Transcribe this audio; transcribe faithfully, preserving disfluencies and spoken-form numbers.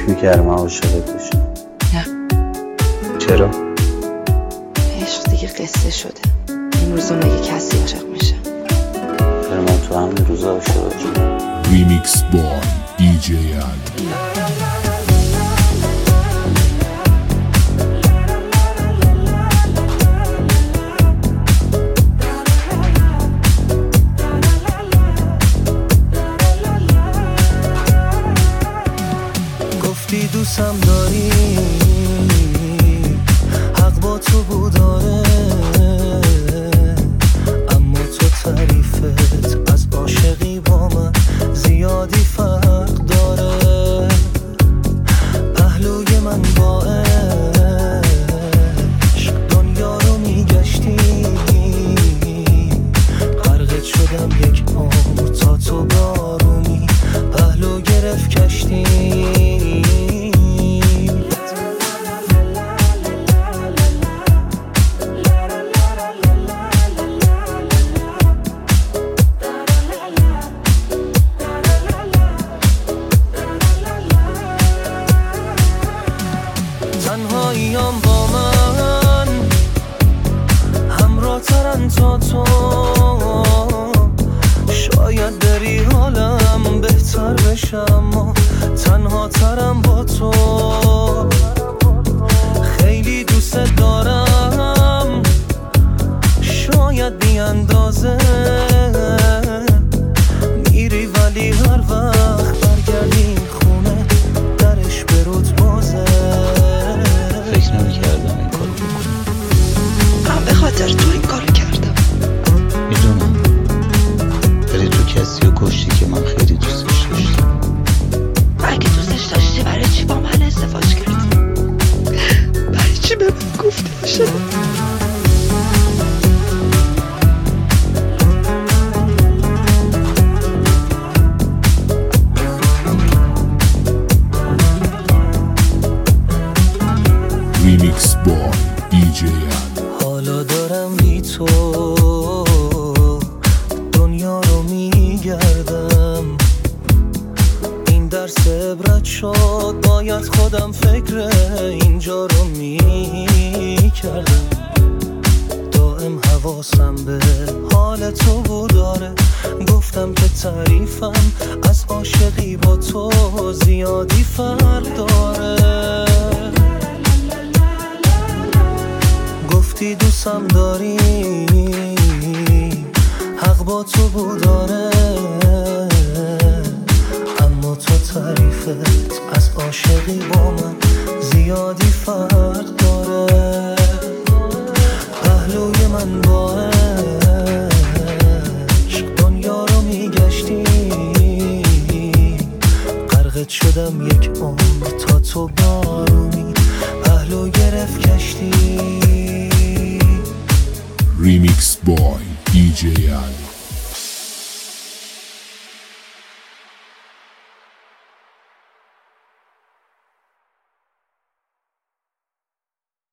فکر میکردم عاشقت بشم. نه. چرا؟ عشق دیگه قصه شده. این روزا مگه کسی عاشق میشه؟ چرا من تو همین روزا عاشق شدم. ریمیکس بای دی جی علی. گفتی دوستم داری، حق با تو بوداره، اما تو تعریفت از عاشقی با من زیادی فرق داره. پهلوی من با عشق دنیا رو میگشتی، غرقت شدم یک عمر تا تو بارونی پهلو گرفت کشتی. تنهاییام با من همراه ترن تا تو، شاید بری حالم بهتر بشم، اما تنها ترم با تو. خیلی دوست دارم، شاید بی اندازه، میری ولی هر وقت برگردی خونه درش به روت بازه. فکر نمی‌کردم این کارو بکنم. من به خاطر تو این کارو کردم. میدونم ولی تو کسی رو کشتی که من خیلی دوستش داشتم. اگه دوستش داشتی برای چی با من ازدواج کردی؟ برای چی به من گفتی عاشقم؟ ریمیکس بای دی جی علی. حالا دارم بی تو دنیا رو میگردم، این درس عبرت شد، باید خودم فکر اینجا رو میکردم. دائم حواسم به حال تو بوداره، گفتم که تعریفم از عاشقی با تو زیادی فرق داره. گفتی دوستم داری، حق با تو بوداره، اما تو تعریفت از عاشقی با من زیادی فرق داره. پهلوی من با عشق دنیا رو میگشتی، غرقت شدم یک عمر تا تو بارونی پهلو گرفت کشتی. ریمیکس بای دی جی علی.